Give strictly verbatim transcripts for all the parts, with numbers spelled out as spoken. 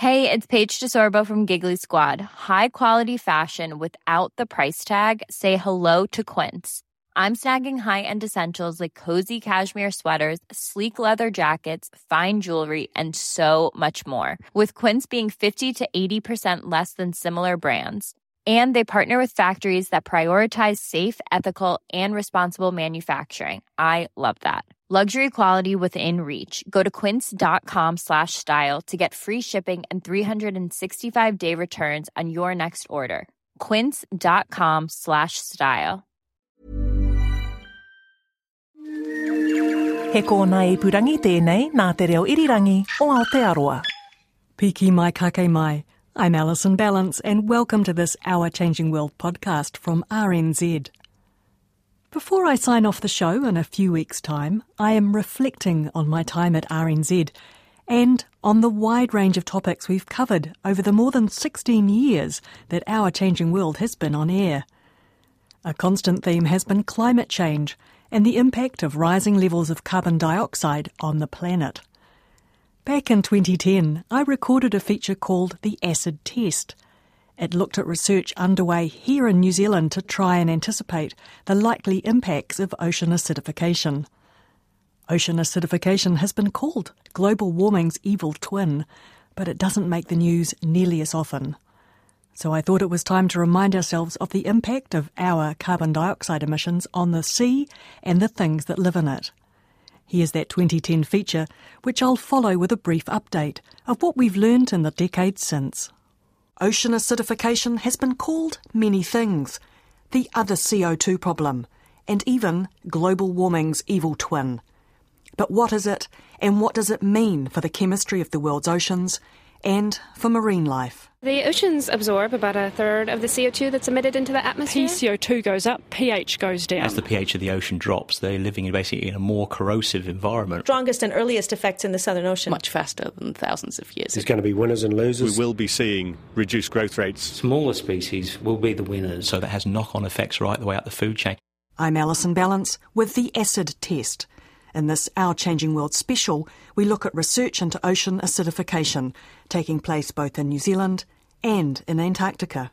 Hey, it's Paige DeSorbo from Giggly Squad. High quality fashion without the price tag. Say hello to Quince. I'm snagging high-end essentials like cozy cashmere sweaters, sleek leather jackets, fine jewelry, and so much more. With Quince being fifty to eighty percent less than similar brands. And they partner with factories that prioritize safe, ethical, and responsible manufacturing. I love that. Luxury quality within reach. Go to quince.com slash style to get free shipping and three sixty-five day returns on your next order. Quince.com slash style. He kōna ipurangi tēnei nā te reo irirangi o Aotearoa. Piki mai kake mai. I'm Alison Ballance and welcome to this Our Changing World podcast from R N Z. Before I sign off the show in a few weeks' time, I am reflecting on my time at R N Z and on the wide range of topics we've covered over the more than sixteen years that Our Changing World has been on air. A constant theme has been climate change and the impact of rising levels of carbon dioxide on the planet. Back in twenty ten, I recorded a feature called The Acid Test. It looked at research underway here in New Zealand to try and anticipate the likely impacts of ocean acidification. Ocean acidification has been called global warming's evil twin, but it doesn't make the news nearly as often. So I thought it was time to remind ourselves of the impact of our carbon dioxide emissions on the sea and the things that live in it. Here's that twenty ten feature, which I'll follow with a brief update of what we've learned in the decades since. Ocean acidification has been called many things. The other C O two problem, and even global warming's evil twin. But what is it, and what does it mean for the chemistry of the world's oceans, and for marine life? The oceans absorb about a third of the C O two that's emitted into the atmosphere. C O two goes up, pH goes down. As the pH of the ocean drops, they're living in basically in a more corrosive environment. Strongest and earliest effects in the Southern Ocean. Much faster than thousands of years. There's going to be winners and losers. We will be seeing reduced growth rates. Smaller species will be the winners. So that has knock-on effects right the way up the food chain. I'm Alison Ballance with The Acid Test. In this Our Changing World special, we look at research into ocean acidification, taking place both in New Zealand and in Antarctica.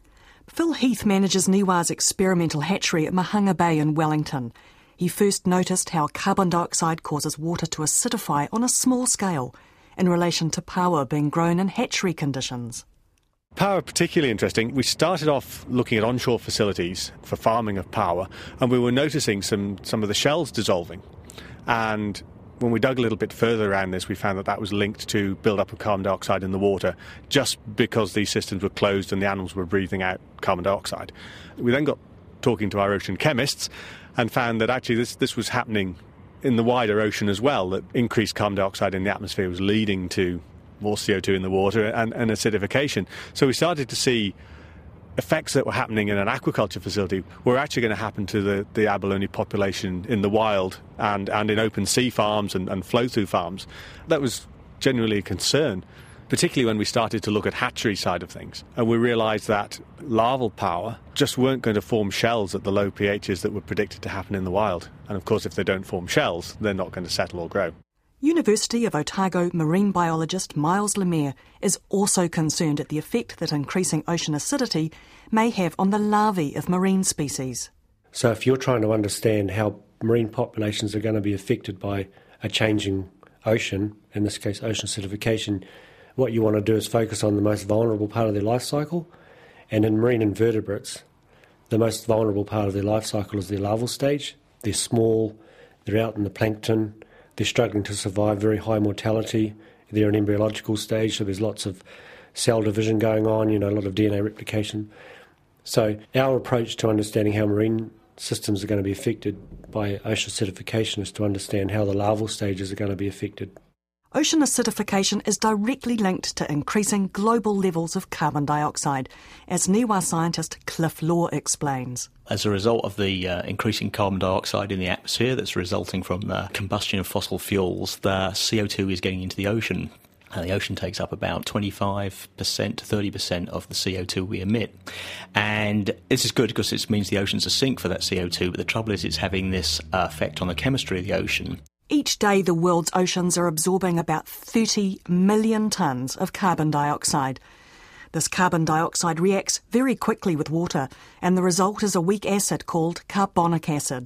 Phil Heath manages Niwa's experimental hatchery at Mahanga Bay in Wellington. He first noticed how carbon dioxide causes water to acidify on a small scale in relation to paua being grown in hatchery conditions. Paua particularly interesting. We started off looking at onshore facilities for farming of paua, and we were noticing some, some of the shells dissolving. And when we dug a little bit further around this, we found that that was linked to build-up of carbon dioxide in the water, just because these systems were closed and the animals were breathing out carbon dioxide. We then got talking to our ocean chemists and found that actually this, this was happening in the wider ocean as well, that increased carbon dioxide in the atmosphere was leading to more C O two in the water and, and acidification. So we started to see effects that were happening in an aquaculture facility were actually going to happen to the, the abalone population in the wild and, and in open sea farms and, and flow-through farms. That was genuinely a concern, particularly when we started to look at hatchery side of things. And we realised that larval paua just weren't going to form shells at the low pHs that were predicted to happen in the wild. And of course, if they don't form shells, they're not going to settle or grow. University of Otago marine biologist Miles Lemaire is also concerned at the effect that increasing ocean acidity may have on the larvae of marine species. So if you're trying to understand how marine populations are going to be affected by a changing ocean, in this case ocean acidification, what you want to do is focus on the most vulnerable part of their life cycle. And in marine invertebrates, the most vulnerable part of their life cycle is their larval stage. They're small, they're out in the plankton, they're struggling to survive, very high mortality. They're in embryological stage, so there's lots of cell division going on, you know, a lot of D N A replication. So our approach to understanding how marine systems are going to be affected by ocean acidification is to understand how the larval stages are going to be affected. Ocean acidification is directly linked to increasing global levels of carbon dioxide, as Niwa scientist Cliff Law explains. As a result of the uh, increasing carbon dioxide in the atmosphere that's resulting from uh, combustion of fossil fuels, the C O two is getting into the ocean. Uh, the ocean takes up about twenty-five percent to thirty percent of the C O two we emit. And this is good because it means the ocean's a sink for that C O two, but the trouble is it's having this uh, effect on the chemistry of the ocean. Each day the world's oceans are absorbing about thirty million tonnes of carbon dioxide. This carbon dioxide reacts very quickly with water, and the result is a weak acid called carbonic acid.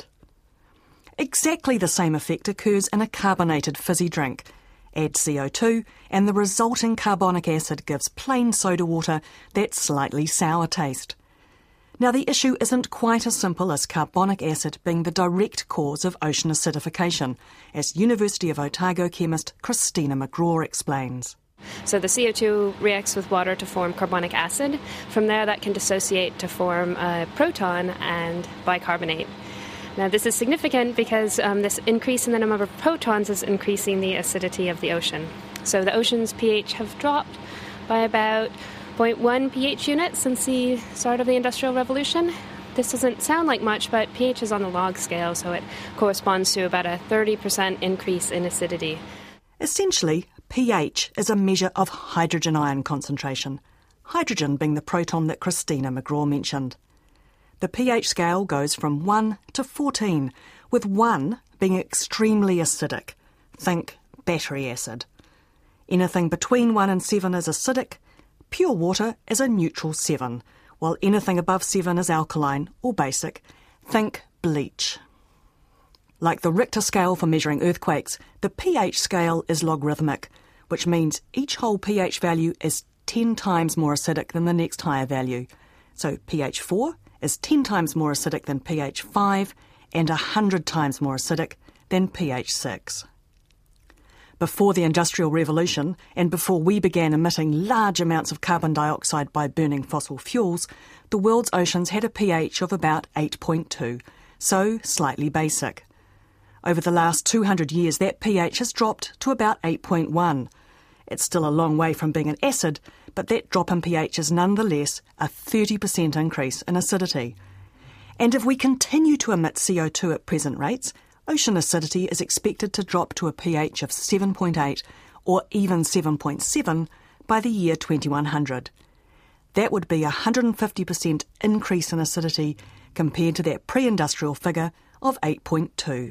Exactly the same effect occurs in a carbonated fizzy drink. Add C O two, and the resulting carbonic acid gives plain soda water that slightly sour taste. Now, the issue isn't quite as simple as carbonic acid being the direct cause of ocean acidification, as University of Otago chemist Christina McGraw explains. So the C O two reacts with water to form carbonic acid. From there, that can dissociate to form a proton and bicarbonate. Now, this is significant because um, this increase in the number of protons is increasing the acidity of the ocean. So the ocean's pH have dropped by about zero point one pH units since the start of the Industrial Revolution. This doesn't sound like much, but pH is on the log scale, so it corresponds to about a thirty percent increase in acidity. Essentially, pH is a measure of hydrogen ion concentration, hydrogen being the proton that Christina McGraw mentioned. The pH scale goes from one to fourteen, with one being extremely acidic. Think battery acid. Anything between one and seven is acidic. Pure water is a neutral seven, while anything above seven is alkaline or basic. Think bleach. Like the Richter scale for measuring earthquakes, the pH scale is logarithmic, which means each whole pH value is ten times more acidic than the next higher value. So pH four is ten times more acidic than pH five and one hundred times more acidic than pH six. Before the Industrial Revolution, and before we began emitting large amounts of carbon dioxide by burning fossil fuels, the world's oceans had a pH of about eight point two, so slightly basic. Over the last two hundred years, that pH has dropped to about eight point one. It's still a long way from being an acid, but that drop in pH is nonetheless a thirty percent increase in acidity. And if we continue to emit C O two at present rates, ocean acidity is expected to drop to a pH of seven point eight or even seven point seven by the year twenty-one hundred. That would be a one hundred fifty percent increase in acidity compared to that pre-industrial figure of eight point two.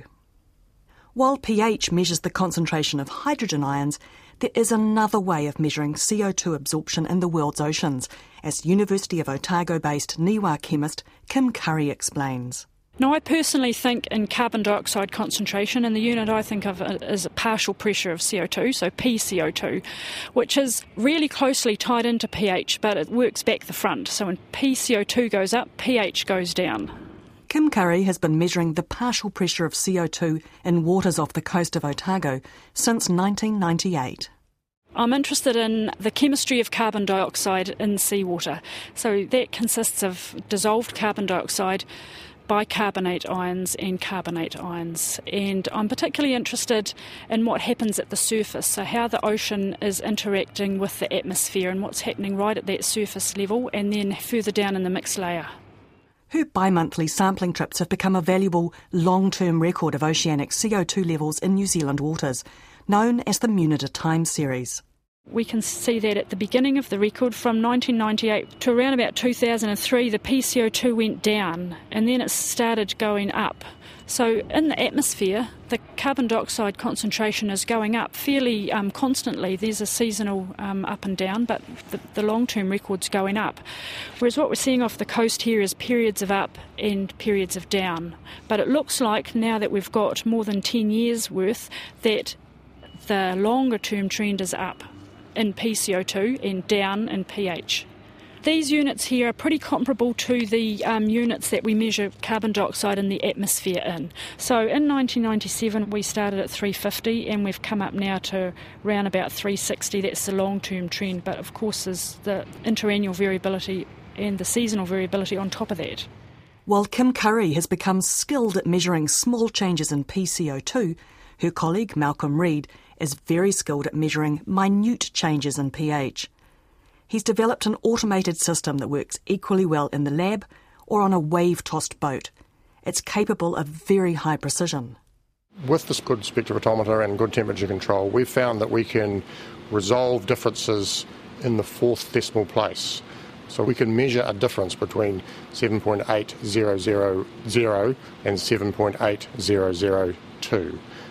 While pH measures the concentration of hydrogen ions, there is another way of measuring C O two absorption in the world's oceans, as University of Otago-based Niwa chemist Kim Curry explains. Now, I personally think in carbon dioxide concentration, and the unit I think of is a partial pressure of C O two, so P C O two, which is really closely tied into pH, but it works back the front. So when P C O two goes up, pH goes down. Kim Curry has been measuring the partial pressure of C O two in waters off the coast of Otago since nineteen ninety-eight. I'm interested in the chemistry of carbon dioxide in seawater. So that consists of dissolved carbon dioxide, bicarbonate ions and carbonate ions. And I'm particularly interested in what happens at the surface, so how the ocean is interacting with the atmosphere and what's happening right at that surface level and then further down in the mixed layer. Her bi-monthly sampling trips have become a valuable long-term record of oceanic C O two levels in New Zealand waters, known as the Munida Time Series. We can see that at the beginning of the record, from nineteen ninety-eight to around about two thousand three, the P C O two went down and then it started going up. So in the atmosphere, the carbon dioxide concentration is going up fairly um, constantly. There's a seasonal um, up and down, but the, the long-term record's going up. Whereas what we're seeing off the coast here is periods of up and periods of down. But it looks like now that we've got more than ten years worth, that the longer-term trend is up in P C O two and down in pH. These units here are pretty comparable to the um, units that we measure carbon dioxide in the atmosphere in. So in nineteen ninety-seven we started at three fifty and we've come up now to around about three sixty. That's the long-term trend, but of course there's the interannual variability and the seasonal variability on top of that. While Kim Curry has become skilled at measuring small changes in P C O two, her colleague Malcolm Reid is very skilled at measuring minute changes in pH. He's developed an automated system that works equally well in the lab or on a wave-tossed boat. It's capable of very high precision. With this good spectrophotometer and good temperature control, we've found that we can resolve differences in the fourth decimal place. So we can measure a difference between seven point eight zero zero zero and seven point eight zero zero two.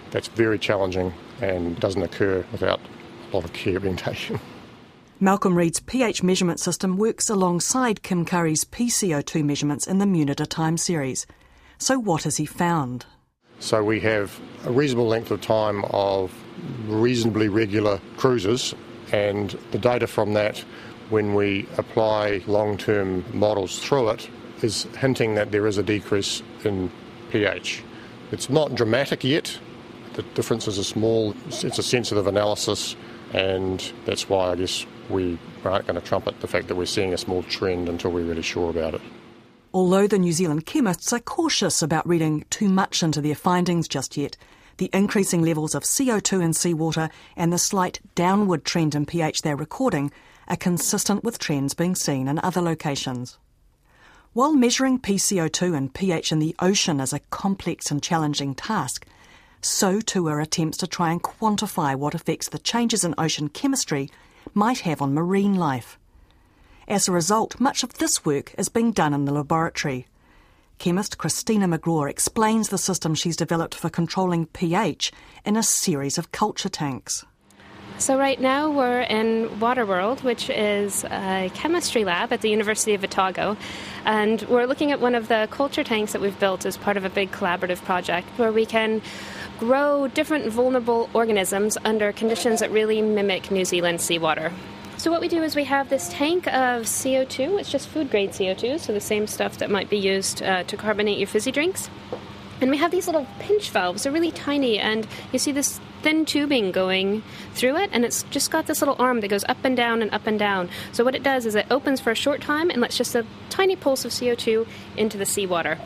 that's very challenging and doesn't occur without a lot of care being taken. Malcolm Reed's pH measurement system works alongside Kim Curry's P C O two measurements in the Munida time series. So what has he found? So we have a reasonable length of time of reasonably regular cruises, and the data from that, when we apply long-term models through it, is hinting that there is a decrease in pH. It's not dramatic yet. The differences are small. It's a sensitive analysis, and that's why I guess we aren't going to trumpet the fact that we're seeing a small trend until we're really sure about it. Although the New Zealand chemists are cautious about reading too much into their findings just yet, the increasing levels of C O two in seawater and the slight downward trend in pH they're recording are consistent with trends being seen in other locations. While measuring P C O two and pH in the ocean is a complex and challenging task, so too are attempts to try and quantify what effects the changes in ocean chemistry might have on marine life. As a result, much of this work is being done in the laboratory. Chemist Christina McGraw explains the system she's developed for controlling pH in a series of culture tanks. So right now we're in Waterworld, which is a chemistry lab at the University of Otago, and we're looking at one of the culture tanks that we've built as part of a big collaborative project where we can grow different vulnerable organisms under conditions that really mimic New Zealand seawater. So what we do is we have this tank of C O two. It's just food-grade C O two, so the same stuff that might be used uh, to carbonate your fizzy drinks. And we have these little pinch valves. They're really tiny, and you see this thin tubing going through it, and it's just got this little arm that goes up and down and up and down. So what it does is it opens for a short time and lets just a tiny pulse of C O two into the seawater.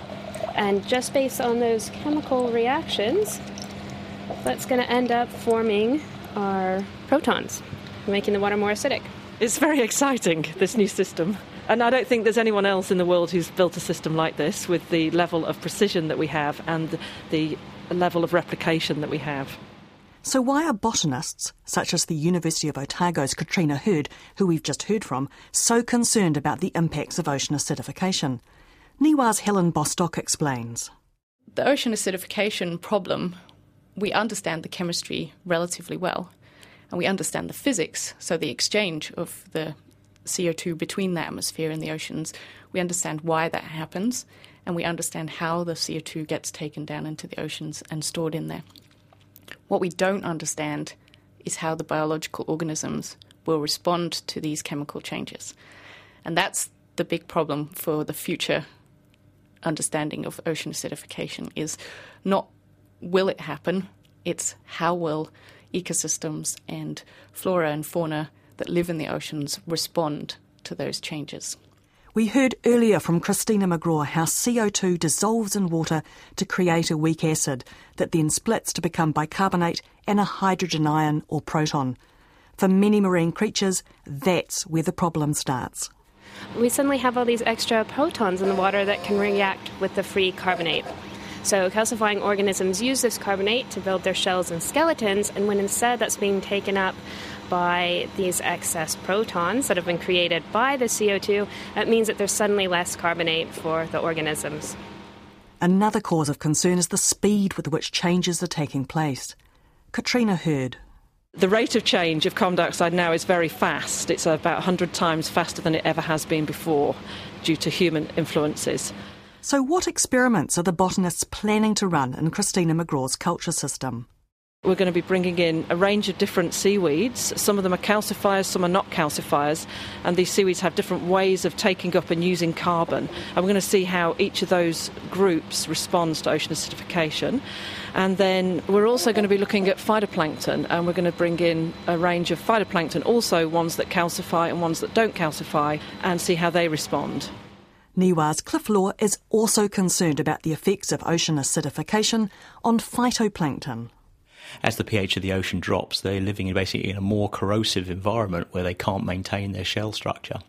And just based on those chemical reactions, that's going to end up forming our protons, making the water more acidic. It's very exciting, this new system. And I don't think there's anyone else in the world who's built a system like this with the level of precision that we have and the level of replication that we have. So why are botanists, such as the University of Otago's Katrina Hurd, who we've just heard from, so concerned about the impacts of ocean acidification? Niwa's Helen Bostock explains. The ocean acidification problem, we understand the chemistry relatively well, and we understand the physics, so the exchange of the C O two between the atmosphere and the oceans. We understand why that happens, and we understand how the C O two gets taken down into the oceans and stored in there. What we don't understand is how the biological organisms will respond to these chemical changes. And that's the big problem for the future understanding of ocean acidification, is not will it happen, it's how will ecosystems and flora and fauna that live in the oceans respond to those changes. We heard earlier from Christina McGraw how C O two dissolves in water to create a weak acid that then splits to become bicarbonate and a hydrogen ion or proton. For many marine creatures, that's where the problem starts. We suddenly have all these extra protons in the water that can react with the free carbonate. So calcifying organisms use this carbonate to build their shells and skeletons, and when instead that's being taken up by these excess protons that have been created by the C O two, that means that there's suddenly less carbonate for the organisms. Another cause of concern is the speed with which changes are taking place. Katrina Hurd. The rate of change of carbon dioxide now is very fast. It's about one hundred times faster than it ever has been before due to human influences. So what experiments are the botanists planning to run in Christina McGraw's culture system? We're going to be bringing in a range of different seaweeds. Some of them are calcifiers, some are not calcifiers, and these seaweeds have different ways of taking up and using carbon. And we're going to see how each of those groups responds to ocean acidification. And then we're also going to be looking at phytoplankton, and we're going to bring in a range of phytoplankton, also ones that calcify and ones that don't calcify, and see how they respond. Niwa's Cliff Law is also concerned about the effects of ocean acidification on phytoplankton. As the pH of the ocean drops, they're living basically in a more corrosive environment where they can't maintain their shell structure.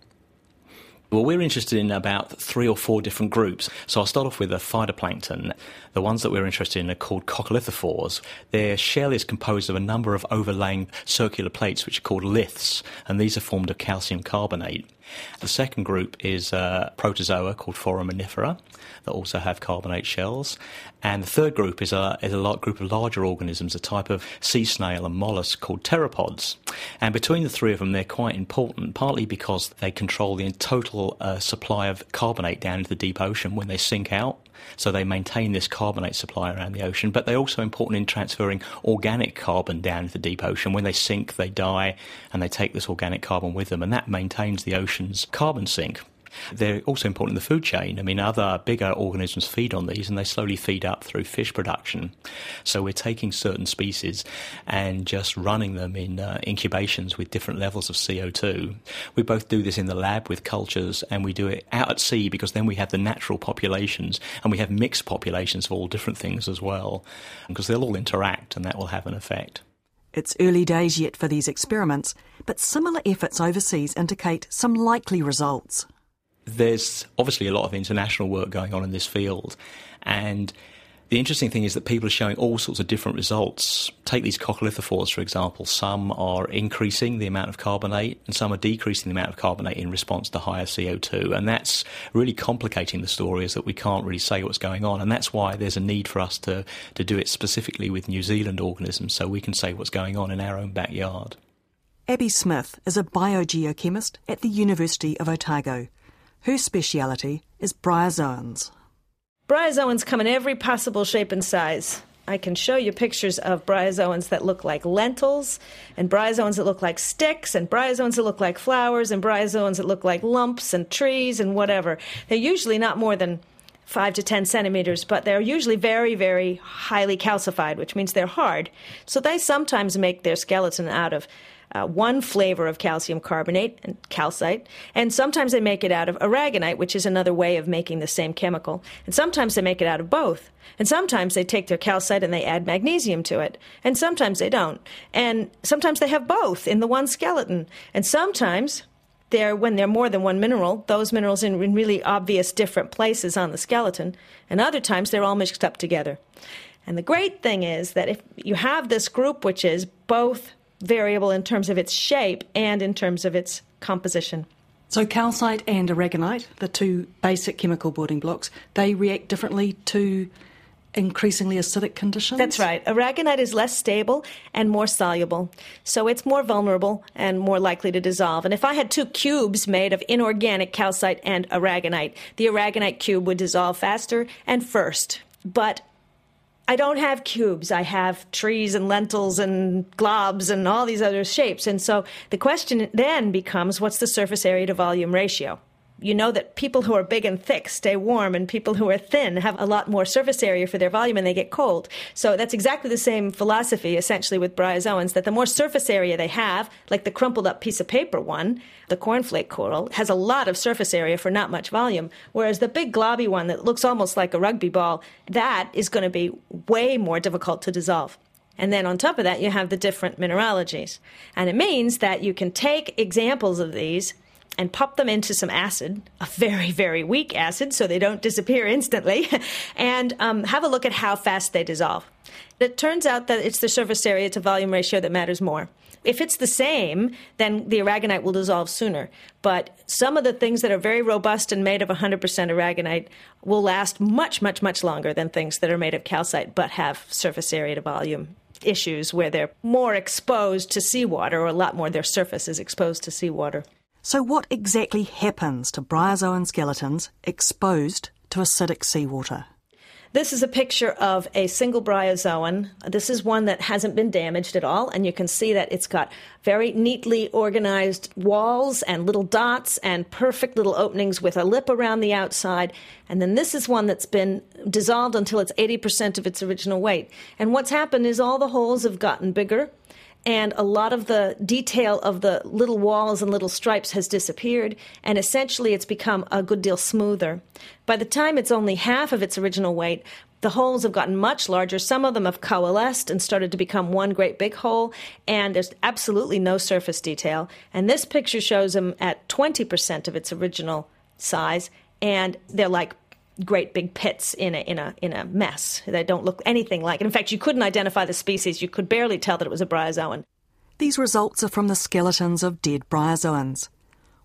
Well, we're interested in about three or four different groups. So I'll start off with the phytoplankton. The ones that we're interested in are called coccolithophores. Their shell is composed of a number of overlaying circular plates which are called liths, and these are formed of calcium carbonate. The second group is a protozoa called Foraminifera that also have carbonate shells. And the third group is a, is a lot, group of larger organisms, a type of sea snail and mollusk called pteropods. And between the three of them, they're quite important, partly because they control the total uh, supply of carbonate down into the deep ocean when they sink out. So they maintain this carbonate supply around the ocean, but they're also important in transferring organic carbon down into the deep ocean. When they sink, they die, and they take this organic carbon with them, and that maintains the ocean's carbon sink. They're also important in the food chain. I mean, other bigger organisms feed on these, and they slowly feed up through fish production. So we're taking certain species and just running them in uh, incubations with different levels of C O two. We both do this in the lab with cultures, and we do it out at sea because then we have the natural populations, and we have mixed populations of all different things as well, because they'll all interact, and that will have an effect. It's early days yet for these experiments, but similar efforts overseas indicate some likely results. There's obviously a lot of international work going on in this field, and the interesting thing is that people are showing all sorts of different results. Take these coccolithophores, for example. Some are increasing the amount of carbonate, and some are decreasing the amount of carbonate in response to higher C O two, and that's really complicating the story, is that we can't really say what's going on, and that's why there's a need for us to, to do it specifically with New Zealand organisms so we can say what's going on in our own backyard. Abby Smith is a biogeochemist at the University of Otago. Her speciality is bryozoans. Bryozoans come in every possible shape and size. I can show you pictures of bryozoans that look like lentils, and bryozoans that look like sticks, and bryozoans that look like flowers, and bryozoans that look like lumps and trees and whatever. They're usually not more than five to ten centimeters, but they're usually very, very highly calcified, which means they're hard. So they sometimes make their skeleton out of Uh, one flavor of calcium carbonate and calcite, and sometimes they make it out of aragonite, which is another way of making the same chemical, and sometimes they make it out of both, and sometimes they take their calcite and they add magnesium to it, and sometimes they don't, and sometimes they have both in the one skeleton, and sometimes they're, when they're more than one mineral, those minerals in, in really obvious different places on the skeleton, and other times they're all mixed up together. And the great thing is that if you have this group which is both variable in terms of its shape and in terms of its composition. So calcite and aragonite, the two basic chemical building blocks, they react differently to increasingly acidic conditions? That's right. Aragonite is less stable and more soluble, so it's more vulnerable and more likely to dissolve. And if I had two cubes made of inorganic calcite and aragonite, the aragonite cube would dissolve faster and first. But I don't have cubes. I have trees and lentils and globs and all these other shapes. And so the question then becomes, what's the surface area to volume ratio? You know that people who are big and thick stay warm, and people who are thin have a lot more surface area for their volume and they get cold. So that's exactly the same philosophy, essentially, with bryozoans, that the more surface area they have, like the crumpled up piece of paper one, the cornflake coral, has a lot of surface area for not much volume, whereas the big globby one that looks almost like a rugby ball, that is going to be way more difficult to dissolve. And then on top of that, you have the different mineralogies. And it means that you can take examples of these and pop them into some acid, a very, very weak acid, so they don't disappear instantly, and um, have a look at how fast they dissolve. It turns out that it's the surface area to volume ratio that matters more. If it's the same, then the aragonite will dissolve sooner. But some of the things that are very robust and made of one hundred percent aragonite will last much, much, much longer than things that are made of calcite but have surface area to volume issues where they're more exposed to seawater, or a lot more, their surface is exposed to seawater. So what exactly happens to bryozoan skeletons exposed to acidic seawater? This is a picture of a single bryozoan. This is one that hasn't been damaged at all, and you can see that it's got very neatly organized walls and little dots and perfect little openings with a lip around the outside. And then this is one that's been dissolved until it's eighty percent of its original weight. And what's happened is all the holes have gotten bigger, and a lot of the detail of the little walls and little stripes has disappeared, and essentially it's become a good deal smoother. By the time it's only half of its original weight, the holes have gotten much larger. Some of them have coalesced and started to become one great big hole, and there's absolutely no surface detail. And this picture shows them at twenty percent of its original size, and they're like great big pits in a in a in a mess. They don't look anything like it. In fact, you couldn't identify the species. You could barely tell that it was a bryozoan. These results are from the skeletons of dead bryozoans.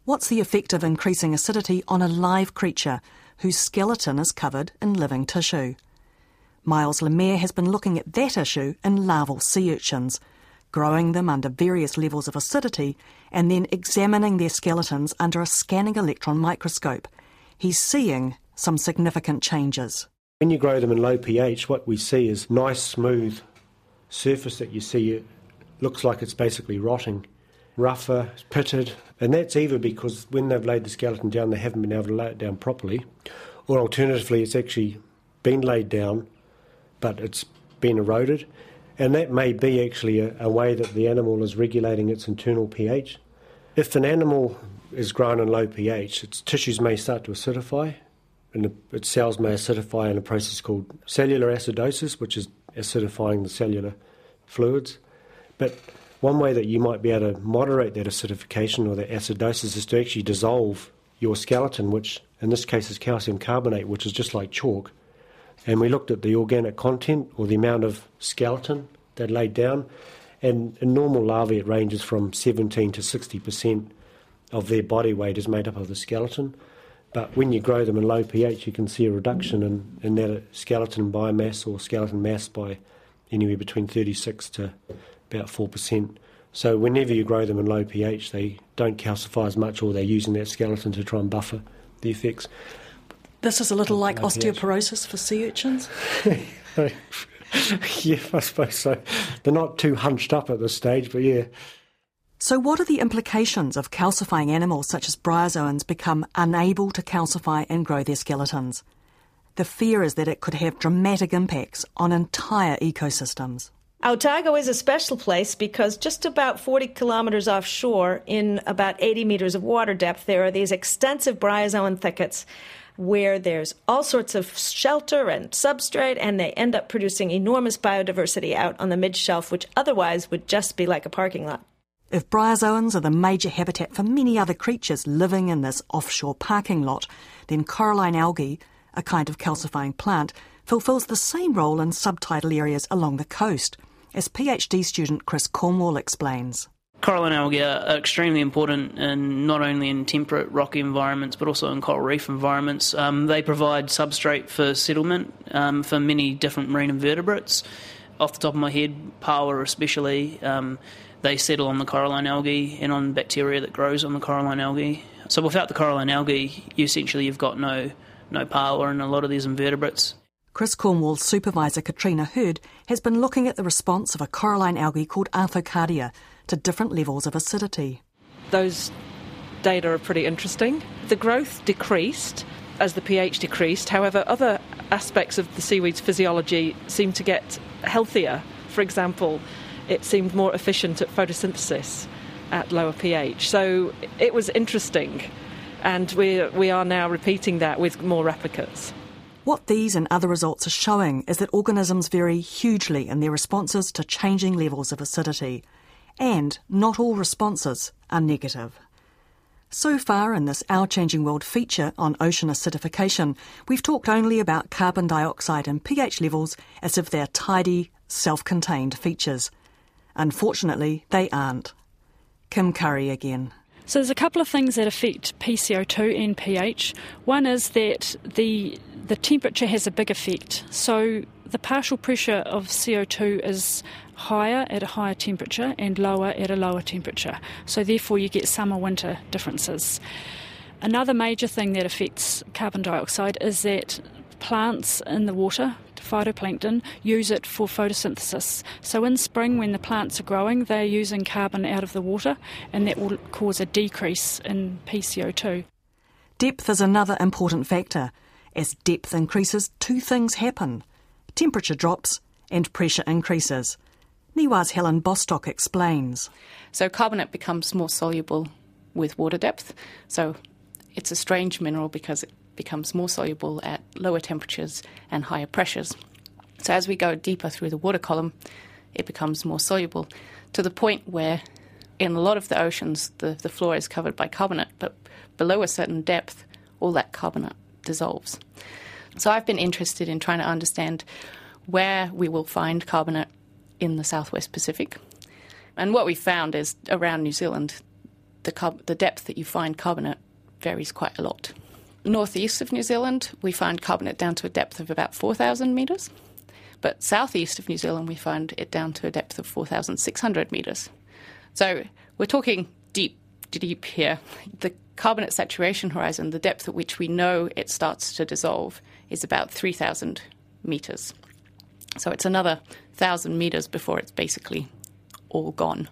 What's the effect of increasing acidity on a live creature whose skeleton is covered in living tissue? Miles Lemaire has been looking at that issue in larval sea urchins, growing them under various levels of acidity and then examining their skeletons under a scanning electron microscope. He's seeing some significant changes. When you grow them in low pH, what we see is nice, smooth surface that you see. It looks like it's basically rotting, rougher, pitted, and that's either because when they've laid the skeleton down, they haven't been able to lay it down properly, or alternatively, it's actually been laid down, but it's been eroded. And that may be actually a, a way that the animal is regulating its internal pH. If an animal is grown in low pH, its tissues may start to acidify, and the, its cells may acidify in a process called cellular acidosis, which is acidifying the cellular fluids. But one way that you might be able to moderate that acidification or that acidosis is to actually dissolve your skeleton, which in this case is calcium carbonate, which is just like chalk. And we looked at the organic content or the amount of skeleton they laid down, and in normal larvae it ranges from seventeen to sixty percent of their body weight is made up of the skeleton. But when you grow them in low pH, you can see a reduction in, in that skeleton biomass or skeleton mass by anywhere between thirty-six to about four percent. So whenever you grow them in low pH, they don't calcify as much, or they're using that skeleton to try and buffer the effects. This is a little like osteoporosis for sea urchins? Yeah, I suppose so. They're not too hunched up at this stage, but yeah. So what are the implications of calcifying animals such as bryozoans become unable to calcify and grow their skeletons? The fear is that it could have dramatic impacts on entire ecosystems. Otago is a special place because just about forty kilometres offshore, in about eighty metres of water depth, there are these extensive bryozoan thickets where there's all sorts of shelter and substrate, and they end up producing enormous biodiversity out on the mid-shelf, which otherwise would just be like a parking lot. If bryozoans are the major habitat for many other creatures living in this offshore parking lot, then coralline algae, a kind of calcifying plant, fulfills the same role in subtidal areas along the coast, as PhD student Chris Cornwall explains. Coralline algae are extremely important in not only in temperate rocky environments but also in coral reef environments. Um, they provide substrate for settlement um, for many different marine invertebrates. Off the top of my head, paua especially, um, they settle on the coralline algae and on bacteria that grows on the coralline algae. So without the coralline algae, you essentially you've got no no paua in a lot of these invertebrates. Chris Cornwall's supervisor Katrina Hurd has been looking at the response of a coralline algae called Arthrocardia to different levels of acidity. Those data are pretty interesting. The growth decreased as the pH decreased. However, other aspects of the seaweed's physiology seemed to get healthier. For example, it seemed more efficient at photosynthesis at lower pH. So it was interesting, and we we are now repeating that with more replicates. What these and other results are showing is that organisms vary hugely in their responses to changing levels of acidity, and not all responses are negative. So far in this Our Changing World feature on ocean acidification, we've talked only about carbon dioxide and pH levels as if they're tidy, self-contained features. Unfortunately, they aren't. Kim Curry again. So there's a couple of things that affect P C O two and pH. One is that the the temperature has a big effect. So the partial pressure of C O two is higher at a higher temperature and lower at a lower temperature. So therefore you get summer-winter differences. Another major thing that affects carbon dioxide is that plants in the water, phytoplankton, use it for photosynthesis. So in spring, when the plants are growing, they're using carbon out of the water, and that will cause a decrease in P C O two. Depth is another important factor. As depth increases, two things happen. Temperature drops and pressure increases. Niwa's Helen Bostock explains. So carbonate becomes more soluble with water depth. So it's a strange mineral because it becomes more soluble at lower temperatures and higher pressures. So as we go deeper through the water column, it becomes more soluble to the point where in a lot of the oceans the, the floor is covered by carbonate, but below a certain depth all that carbonate dissolves. So I've been interested in trying to understand where we will find carbonate in the Southwest Pacific. And what we found is around New Zealand the, carb- the depth that you find carbonate varies quite a lot. Northeast of New Zealand, we find carbonate down to a depth of about four thousand metres. But southeast of New Zealand, we find it down to a depth of four thousand six hundred metres. So we're talking deep, deep here. The carbonate saturation horizon, the depth at which we know it starts to dissolve, is about three thousand metres. So it's another one thousand metres before it's basically all gone.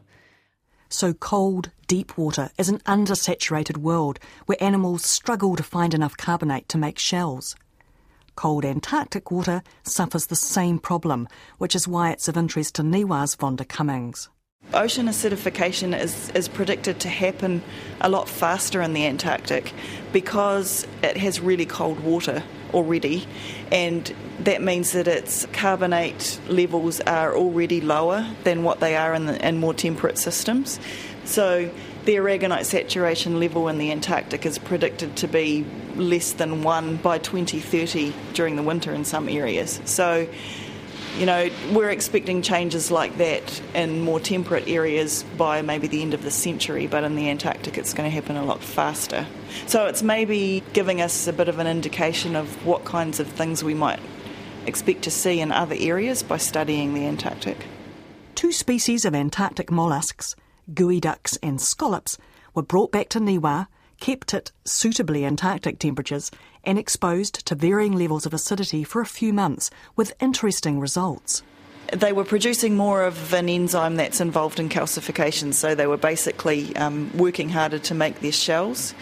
So cold, deep water is an undersaturated world where animals struggle to find enough carbonate to make shells. Cold Antarctic water suffers the same problem, which is why it's of interest to Niua's Vonda Cummings. Ocean acidification is, is predicted to happen a lot faster in the Antarctic because it has really cold water already, and that means that its carbonate levels are already lower than what they are in, the, in more temperate systems. So the aragonite saturation level in the Antarctic is predicted to be less than one by twenty thirty during the winter in some areas. So, you know, we're expecting changes like that in more temperate areas by maybe the end of the century, but in the Antarctic it's going to happen a lot faster. So it's maybe giving us a bit of an indication of what kinds of things we might expect to see in other areas by studying the Antarctic. Two species of Antarctic molluscs, geoducks and scallops, were brought back to Niua, kept at suitably Antarctic temperatures and exposed to varying levels of acidity for a few months with interesting results. They were producing more of an enzyme that's involved in calcification, so they were basically um, working harder to make their shells.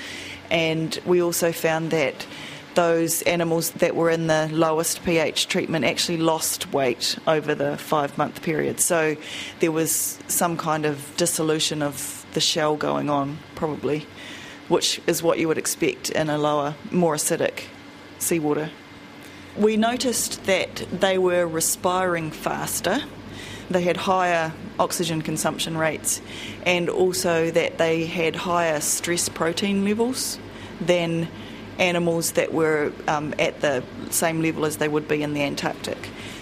And we also found that those animals that were in the lowest pH treatment actually lost weight over the five-month period. So there was some kind of dissolution of the shell going on, probably, which is what you would expect in a lower, more acidic seawater. We noticed that they were respiring faster, they had higher oxygen consumption rates, and also that they had higher stress protein levels than animals that were um, at the same level as they would be in the Antarctic.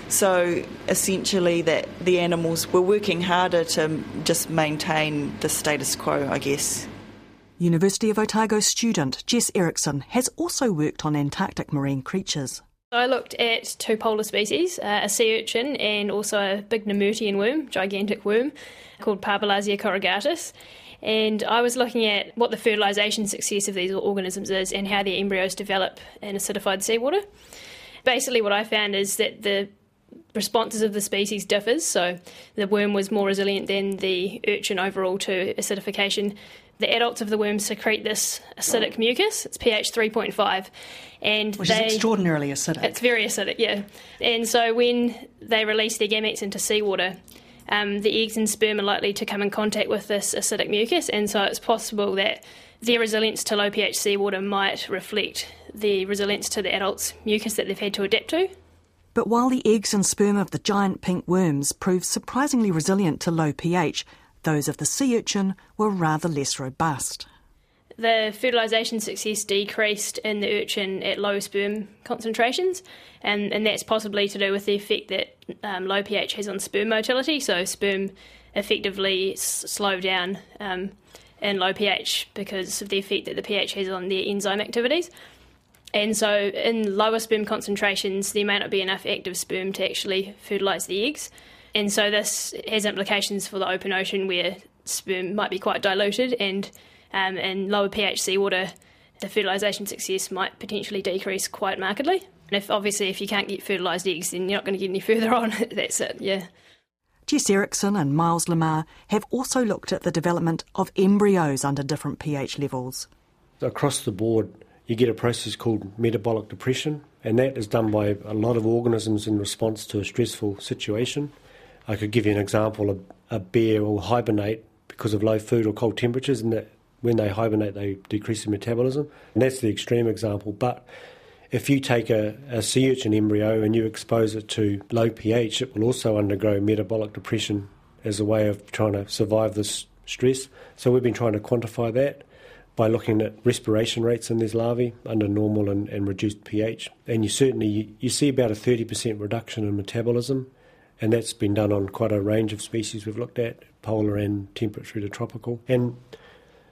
So essentially that the animals were working harder to just maintain the status quo, I guess. University of Otago student Jess Erickson has also worked on Antarctic marine creatures. I looked at two polar species, uh, a sea urchin and also a big Nemertean worm, gigantic worm, called Parvulasia corrugatus. And I was looking at what the fertilisation success of these organisms is and how their embryos develop in acidified seawater. Basically what I found is that the responses of the species differs, so the worm was more resilient than the urchin overall to acidification. The adults of the worm secrete this acidic mucus, it's pH three point five. And Which they, is extraordinarily acidic. It's very acidic, yeah. And so when they release their gametes into seawater, um, the eggs and sperm are likely to come in contact with this acidic mucus, and so it's possible that their resilience to low pH seawater might reflect the resilience to the adult's mucus that they've had to adapt to. But while the eggs and sperm of the giant pink worms proved surprisingly resilient to low pH, those of the sea urchin were rather less robust. The fertilisation success decreased in the urchin at low sperm concentrations, and, and that's possibly to do with the effect that um, low pH has on sperm motility, so sperm effectively s- slow down um, in low pH because of the effect that the pH has on their enzyme activities. And so in lower sperm concentrations, there may not be enough active sperm to actually fertilise the eggs. And so this has implications for the open ocean where sperm might be quite diluted, and um, in lower pH seawater, the fertilisation success might potentially decrease quite markedly. And if obviously if you can't get fertilised eggs, then you're not going to get any further on. That's it, yeah. Jess Erickson and Miles Lamar have also looked at the development of embryos under different pH levels. Across the board, you get a process called metabolic depression, and that is done by a lot of organisms in response to a stressful situation. I could give you an example. A, a bear will hibernate because of low food or cold temperatures, and that when they hibernate they decrease their metabolism. And that's the extreme example. But if you take a, a sea urchin embryo and you expose it to low pH, it will also undergo metabolic depression as a way of trying to survive this stress. So we've been trying to quantify that by looking at respiration rates in these larvae under normal and, and reduced pH. And you certainly you, you see about a thirty percent reduction in metabolism, and that's been done on quite a range of species we've looked at, polar and temperate through to tropical. And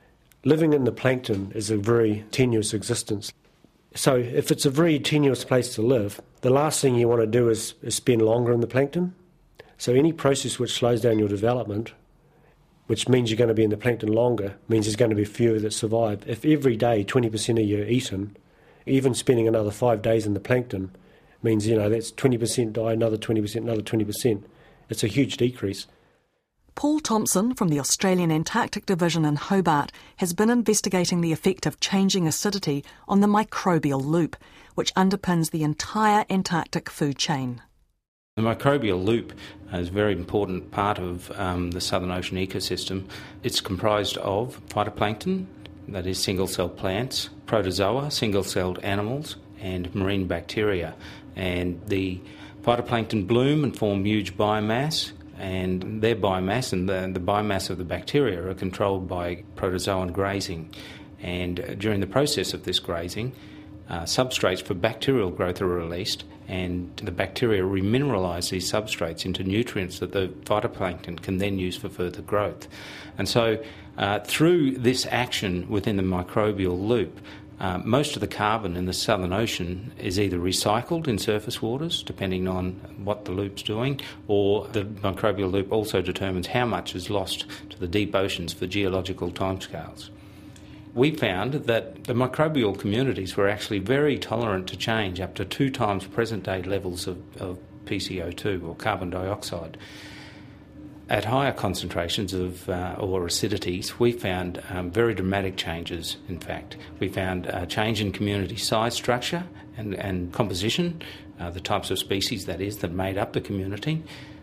living in the plankton is a very tenuous existence. So if it's a very tenuous place to live, the last thing you want to do is, is spend longer in the plankton. So any process which slows down your development, which means you're going to be in the plankton longer, means there's going to be fewer that survive. If every day twenty percent of you are eaten, even spending another five days in the plankton means, you know, that's twenty percent die, another twenty percent, another twenty percent. It's a huge decrease. Paul Thompson from the Australian Antarctic Division in Hobart has been investigating the effect of changing acidity on the microbial loop, which underpins the entire Antarctic food chain. The microbial loop is a very important part of um, the Southern Ocean ecosystem. It's comprised of phytoplankton, that is single-celled plants, protozoa, single-celled animals, and marine bacteria. And the phytoplankton bloom and form huge biomass, and their biomass and the, the biomass of the bacteria are controlled by protozoan grazing. And during the process of this grazing, uh, substrates for bacterial growth are released, and the bacteria remineralise these substrates into nutrients that the phytoplankton can then use for further growth. And so uh, through this action within the microbial loop, Uh, most of the carbon in the Southern Ocean is either recycled in surface waters, depending on what the loop's doing, or the microbial loop also determines how much is lost to the deep oceans for geological timescales. We found that the microbial communities were actually very tolerant to change up to two times present-day levels of, of P C O two, or carbon dioxide. At higher concentrations of uh, or acidities, we found um, very dramatic changes, in fact. We found a change in community size, structure and, and composition, uh, the types of species, that is, that made up the community.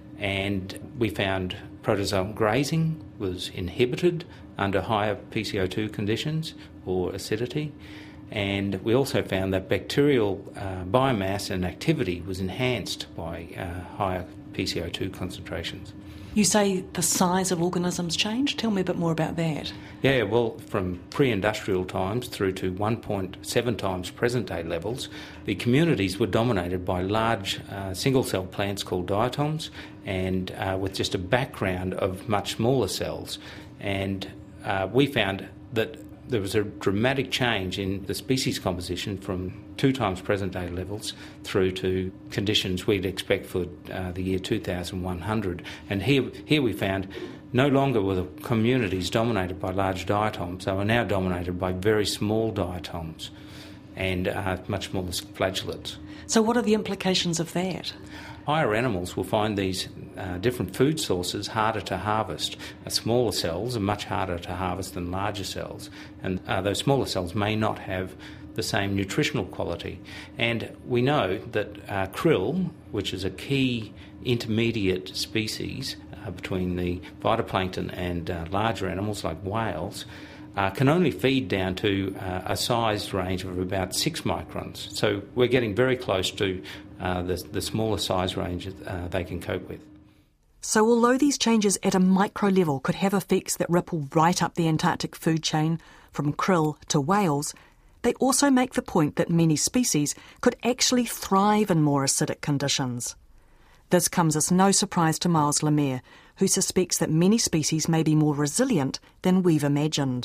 And we found protozoan grazing was inhibited under higher P C O two conditions or acidity. And we also found that bacterial uh, biomass and activity was enhanced by uh, higher P C O two concentrations. You say the size of organisms changed? Tell me a bit more about that. Yeah, well, from pre-industrial times through to one point seven times present-day levels, the communities were dominated by large uh, single-cell plants called diatoms, and uh, with just a background of much smaller cells. And uh, we found that there was a dramatic change in the species composition from two times present-day levels through to conditions we'd expect for uh, the year two thousand one hundred. And here, here we found no longer were the communities dominated by large diatoms, they were now dominated by very small diatoms and uh, much smaller flagellates. So what are the implications of that? Higher animals will find these uh, different food sources harder to harvest. Uh, smaller cells are much harder to harvest than larger cells, and uh, those smaller cells may not have the same nutritional quality. And we know that uh, krill, which is a key intermediate species uh, between the phytoplankton and uh, larger animals like whales, Uh, can only feed down to uh, a size range of about six microns. So we're getting very close to uh, the, the smaller size range that uh, they can cope with. So although these changes at a micro level could have effects that ripple right up the Antarctic food chain, from krill to whales, they also make the point that many species could actually thrive in more acidic conditions. This comes as no surprise to Miles Lemaire, who suspects that many species may be more resilient than we've imagined.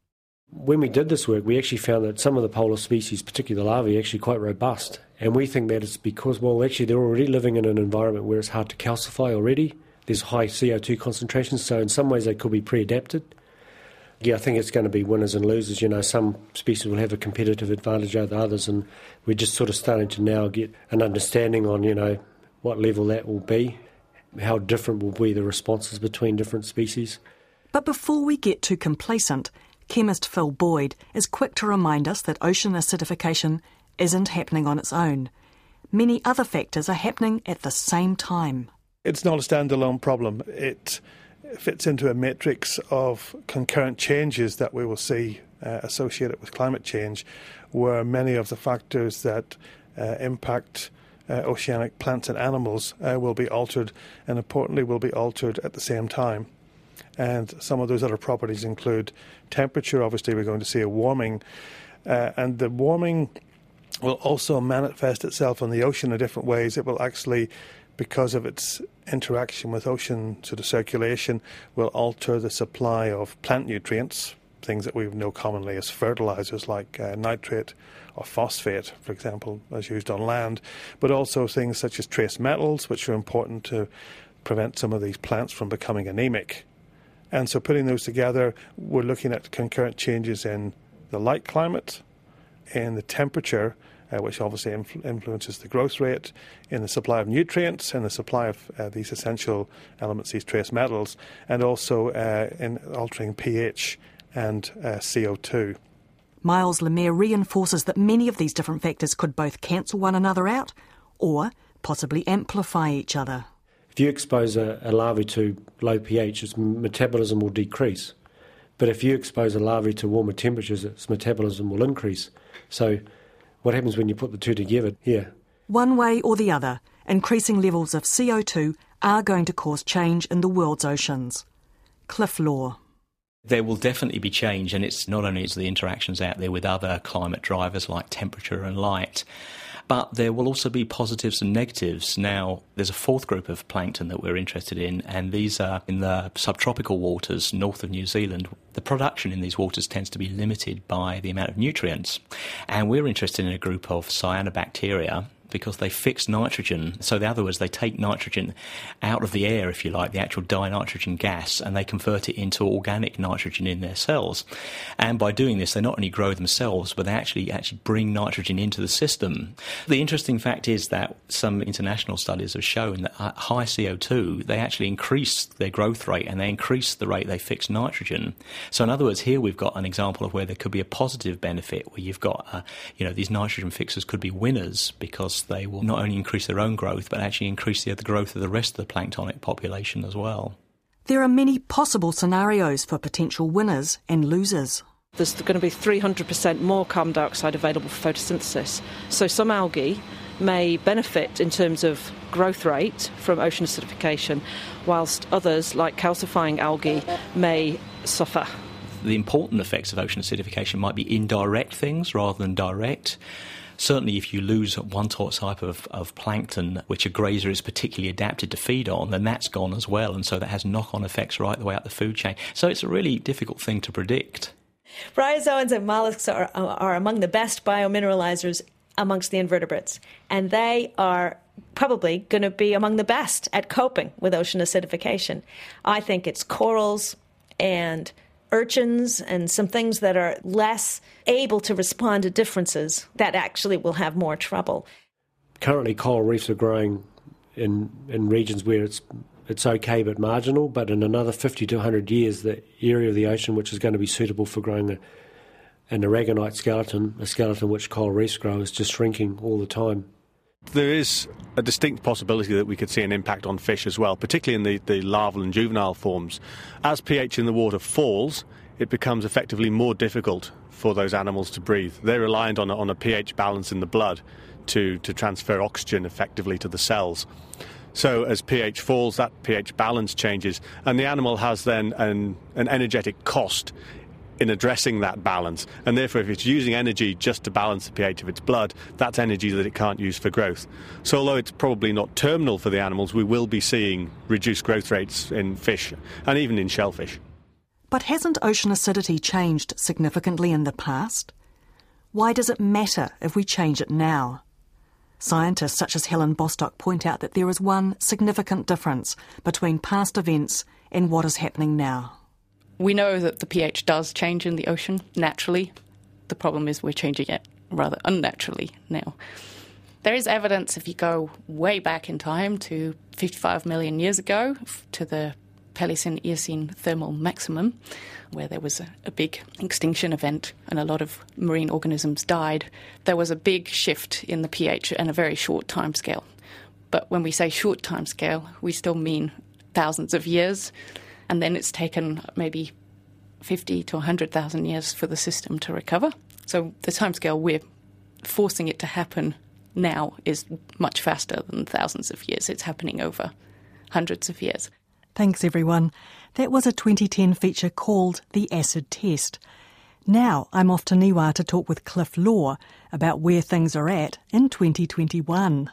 When we did this work, we actually found that some of the polar species, particularly the larvae, are actually quite robust. And we think that it's because, well, actually they're already living in an environment where it's hard to calcify already. There's high C O two concentrations, so in some ways they could be pre-adapted. Yeah, I think it's going to be winners and losers. You know, some species will have a competitive advantage over others, and we're just sort of starting to now get an understanding on, you know, what level that will be, how different will be the responses between different species. But before we get too complacent, chemist Phil Boyd is quick to remind us that ocean acidification isn't happening on its own. Many other factors are happening at the same time. It's not a standalone problem. It fits into a matrix of concurrent changes that we will see uh, associated with climate change, where many of the factors that uh, impact uh, oceanic plants and animals uh, will be altered, and importantly will be altered at the same time. And some of those other properties include temperature. Obviously, we're going to see a warming, uh, and the warming will also manifest itself in the ocean in different ways. It will actually, because of its interaction with ocean sort of circulation, will alter the supply of plant nutrients, things that we know commonly as fertilisers like uh, nitrate or phosphate, for example, as used on land, but also things such as trace metals, which are important to prevent some of these plants from becoming anemic. And so putting those together, we're looking at concurrent changes in the light climate, in the temperature, uh, which obviously influ- influences the growth rate, in the supply of nutrients, in the supply of uh, these essential elements, these trace metals, and also uh, in altering pH and uh, C O two. Miles Lemaire reinforces that many of these different factors could both cancel one another out or possibly amplify each other. If you expose a, a larvae to low pH, its metabolism will decrease. But if you expose a larvae to warmer temperatures, its metabolism will increase. So what happens when you put the two together? Yeah. One way or the other, increasing levels of C O two are going to cause change in the world's oceans. Cliff Law. There will definitely be change, and it's not only is the interactions out there with other climate drivers like temperature and light, but there will also be positives and negatives. Now, there's a fourth group of plankton that we're interested in, and these are in the subtropical waters north of New Zealand. The production in these waters tends to be limited by the amount of nutrients, and we're interested in a group of cyanobacteria because they fix nitrogen. So in other words, they take nitrogen out of the air, if you like, the actual dinitrogen gas, and they convert it into organic nitrogen in their cells. And by doing this, they not only grow themselves, but they actually actually bring nitrogen into the system. The interesting fact is that some international studies have shown that at high C O two, they actually increase their growth rate and they increase the rate they fix nitrogen. So in other words, here we've got an example of where there could be a positive benefit, where you've got, uh, you know, these nitrogen fixers could be winners because they will not only increase their own growth, but actually increase the, the growth of the rest of the planktonic population as well. There are many possible scenarios for potential winners and losers. There's going to be three hundred percent more carbon dioxide available for photosynthesis. So some algae may benefit in terms of growth rate from ocean acidification, whilst others, like calcifying algae, may suffer. The important effects of ocean acidification might be indirect things rather than direct. Certainly if you lose one type of, of plankton, which a grazer is particularly adapted to feed on, then that's gone as well, and so that has knock-on effects right the way up the food chain. So it's a really difficult thing to predict. Bryozoans and mollusks are, are among the best biomineralizers amongst the invertebrates, and they are probably going to be among the best at coping with ocean acidification. I think it's corals and urchins and some things that are less able to respond to differences that actually will have more trouble. Currently, coral reefs are growing in, in regions where it's it's okay but marginal, but in another fifty to one hundred years, the area of the ocean which is going to be suitable for growing a, an aragonite skeleton, a skeleton which coral reefs grow, is just shrinking all the time. There is a distinct possibility that we could see an impact on fish as well, particularly in the, the larval and juvenile forms. As pH in the water falls, it becomes effectively more difficult for those animals to breathe. They're reliant on a, on a pH balance in the blood to, to transfer oxygen effectively to the cells. So as pH falls, that pH balance changes, and the animal has then an, an energetic cost in addressing that balance, and therefore if it's using energy just to balance the pH of its blood, that's energy that it can't use for growth. So although it's probably not terminal for the animals, we will be seeing reduced growth rates in fish and even in shellfish. But hasn't ocean acidity changed significantly in the past? Why does it matter if we change it now? Scientists such as Helen Bostock point out that there is one significant difference between past events and what is happening now. We know that the pH does change in the ocean naturally. The problem is we're changing it rather unnaturally now. There is evidence, if you go way back in time to fifty-five million years ago, to the Paleocene-Eocene thermal maximum, where there was a, a big extinction event and a lot of marine organisms died. There was a big shift in the pH in a very short time scale. But when we say short time scale, we still mean thousands of years. And then it's taken maybe fifty to one hundred thousand years for the system to recover. So the timescale we're forcing it to happen now is much faster than thousands of years. It's happening over hundreds of years. Thanks, everyone. That was a twenty ten feature called The Acid Test. Now I'm off to Niwa to talk with Cliff Law about where things are at in twenty twenty-one.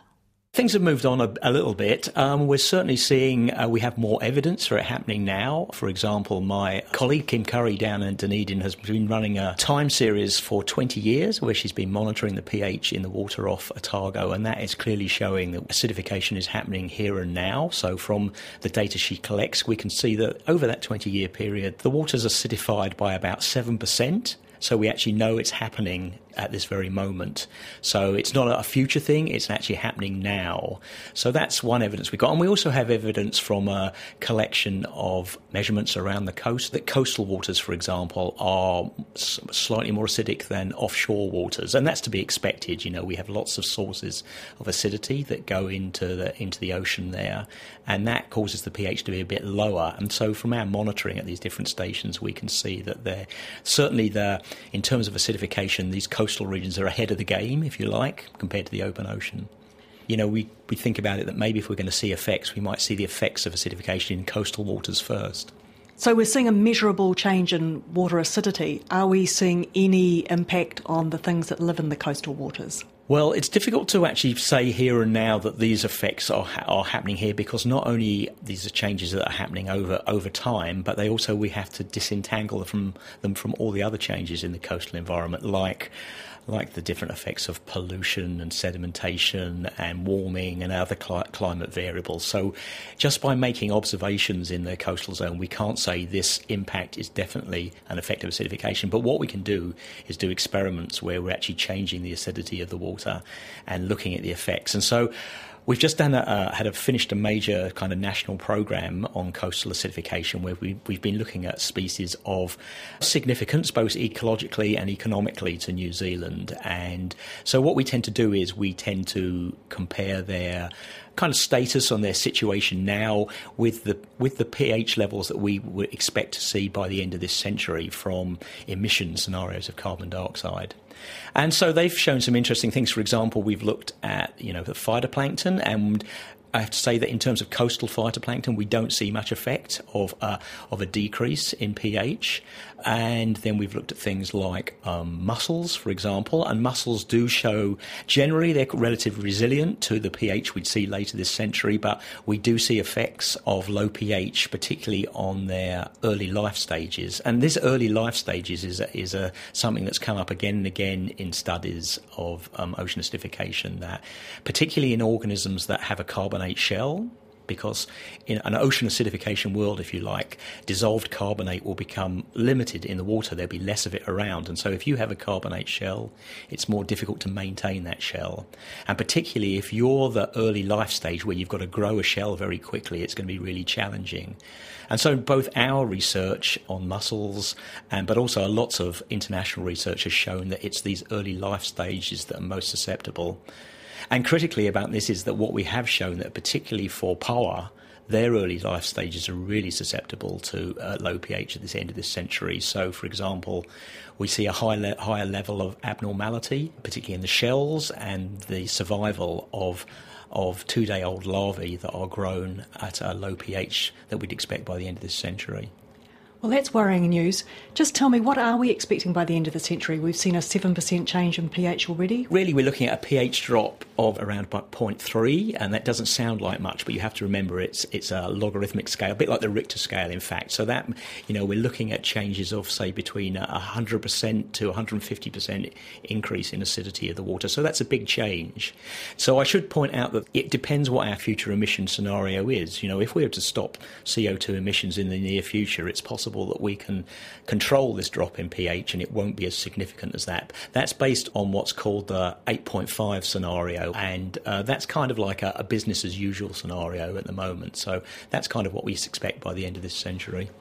Things have moved on a, a little bit. Um, we're certainly seeing uh, we have more evidence for it happening now. For example, my colleague Kim Curry down in Dunedin has been running a time series for twenty years where she's been monitoring the pH in the water off Otago, and that is clearly showing that acidification is happening here and now. So from the data she collects, we can see that over that twenty-year period, the water's acidified by about seven percent. So we actually know it's happening at this very moment. So it's not a future thing, it's actually happening now. So that's one evidence we got. And we also have evidence from a collection of measurements around the coast that coastal waters, for example, are slightly more acidic than offshore waters. And that's to be expected. You know, we have lots of sources of acidity that go into the, into the ocean there, and that causes the pH to be a bit lower. And so from our monitoring at these different stations, we can see that they're certainly the, in terms of acidification, these coastal regions are ahead of the game, if you like, compared to the open ocean. You know, we, we think about it that maybe if we're going to see effects, we might see the effects of acidification in coastal waters first. So we're seeing a measurable change in water acidity. Are we seeing any impact on the things that live in the coastal waters? Well, it's difficult to actually say here and now that these effects are are happening here, because not only these are changes that are happening over over time, but they also we have to disentangle them from them from all the other changes in the coastal environment, like like the different effects of pollution and sedimentation and warming and other cli- climate variables. So just by making observations in the coastal zone, we can't say this impact is definitely an effect of acidification. But what we can do is do experiments where we're actually changing the acidity of the water and looking at the effects. And so we've just done a, uh, had a finished a major kind of national program on coastal acidification, where we, we've been looking at species of significance, both ecologically and economically, to New Zealand. And so what we tend to do is we tend to compare their kind of status on their situation now with the with the pH levels that we would expect to see by the end of this century from emission scenarios of carbon dioxide. And so they've shown some interesting things. For example, we've looked at, you know, the phytoplankton, and I have to say that in terms of coastal phytoplankton, we don't see much effect of uh, of a decrease in pH. And then we've looked at things like um, mussels, for example, and mussels do show, generally they're relatively resilient to the pH we'd see later this century, but we do see effects of low pH, particularly on their early life stages. And this early life stages is a, is a, something that's come up again and again in studies of um, ocean acidification, that particularly in organisms that have a carbonate shell, because in an ocean acidification world, if you like, dissolved carbonate will become limited in the water. There'll be less of it around. And so if you have a carbonate shell, it's more difficult to maintain that shell. And particularly if you're the early life stage where you've got to grow a shell very quickly, it's going to be really challenging. And so both our research on mussels, and but also lots of international research has shown that it's these early life stages that are most susceptible. And critically about this is that what we have shown that particularly for paua, their early life stages are really susceptible to uh, low pH at this end of this century. So, for example, we see a high le- higher level of abnormality, particularly in the shells, and the survival of of two-day-old larvae that are grown at a low pH that we'd expect by the end of this century. Well, that's worrying news. Just tell me, what are we expecting by the end of the century? We've seen a seven percent change in pH already. Really, we're looking at a pH drop of around about zero point three, and that doesn't sound like much, but you have to remember it's it's a logarithmic scale, a bit like the Richter scale, in fact. So that, you know, we're looking at changes of, say, between one hundred percent to one hundred fifty percent increase in acidity of the water. So that's a big change. So I should point out that it depends what our future emission scenario is. You know, if we were to stop C O two emissions in the near future, it's possible that we can control this drop in pH and it won't be as significant as that. That's based on what's called the eight point five scenario, and uh, that's kind of like a, a business as usual scenario at the moment. So that's kind of what we expect by the end of this century.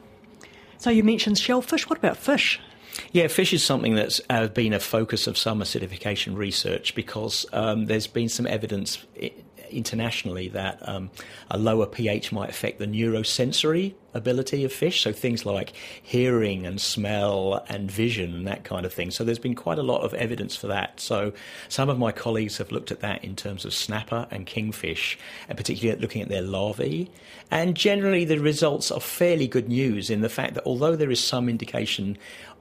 So you mentioned shellfish. What about fish? Yeah, fish is something that's uh, been a focus of some acidification research, because um, there's been some evidence I- internationally that um, a lower pH might affect the neurosensory ability of fish, so things like hearing and smell and vision and that kind of thing. So there's been quite a lot of evidence for that. So some of my colleagues have looked at that in terms of snapper and kingfish, and particularly at looking at their larvae. And generally the results are fairly good news, in the fact that although there is some indication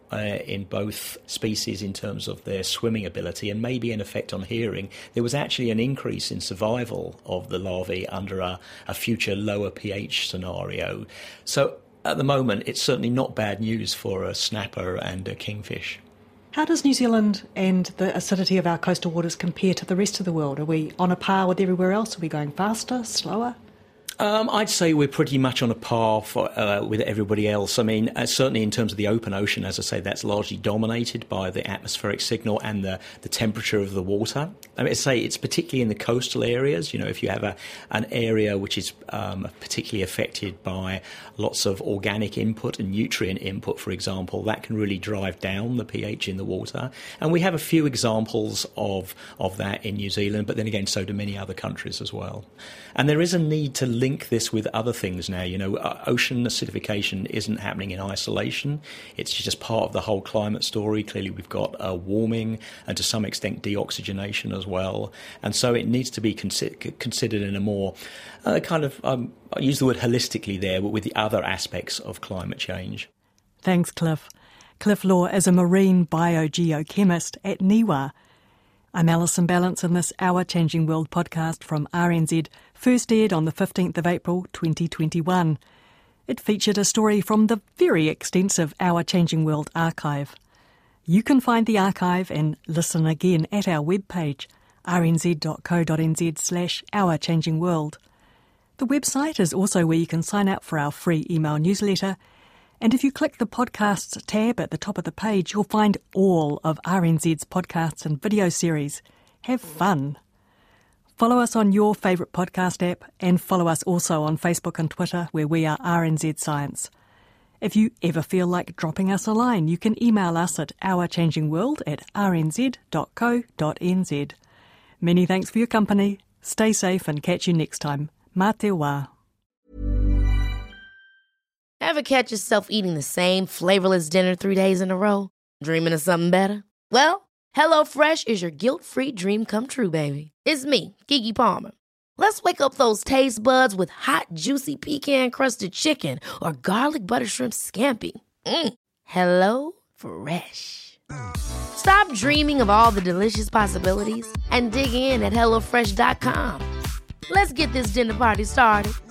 uh, in both species in terms of their swimming ability and maybe an effect on hearing, there was actually an increase in survival of the larvae under a, a future lower pH scenario. So at the moment, it's certainly not bad news for a snapper and a kingfish. How does New Zealand and the acidity of our coastal waters compare to the rest of the world? Are we on a par with everywhere else? Are we going faster, slower? Um, I'd say we're pretty much on a par for, uh, with everybody else. I mean, uh, certainly in terms of the open ocean, as I say, that's largely dominated by the atmospheric signal and the, the temperature of the water. I mean, I say it's particularly in the coastal areas. You know, if you have a, an area which is um, particularly affected by lots of organic input and nutrient input, for example, that can really drive down the pH in the water. And we have a few examples of, of that in New Zealand, but then again, so do many other countries as well. And there is a need to link Link this with other things now. You know, ocean acidification isn't happening in isolation. It's just part of the whole climate story. Clearly, we've got uh, warming and to some extent deoxygenation as well. And so it needs to be consi- considered in a more uh, kind of, um, I use the word holistically there, but with the other aspects of climate change. Thanks, Cliff. Cliff Law is a marine biogeochemist at NIWA. I'm Alison Ballance in this Our Changing World podcast from R N Z, first aired on the fifteenth of April twenty twenty-one. It featured a story from the very extensive Our Changing World archive. You can find the archive and listen again at our webpage, rnz.co.nz slash Our Changing World. The website is also where you can sign up for our free email newsletter, and if you click the podcasts tab at the top of the page, you'll find all of R N Z's podcasts and video series. Have fun. Follow us on your favourite podcast app and follow us also on Facebook and Twitter, where we are R N Z Science. If you ever feel like dropping us a line, you can email us at ourchangingworld at rnz.co.nz. Many thanks for your company. Stay safe and catch you next time. Mā te wā. Ever catch yourself eating the same flavorless dinner three days in a row? Dreaming of something better? Well, HelloFresh is your guilt-free dream come true, baby. It's me, Keke Palmer. Let's wake up those taste buds with hot, juicy pecan-crusted chicken or garlic butter shrimp scampi. Mm. Hello Fresh. Stop dreaming of all the delicious possibilities and dig in at hello fresh dot com. Let's get this dinner party started.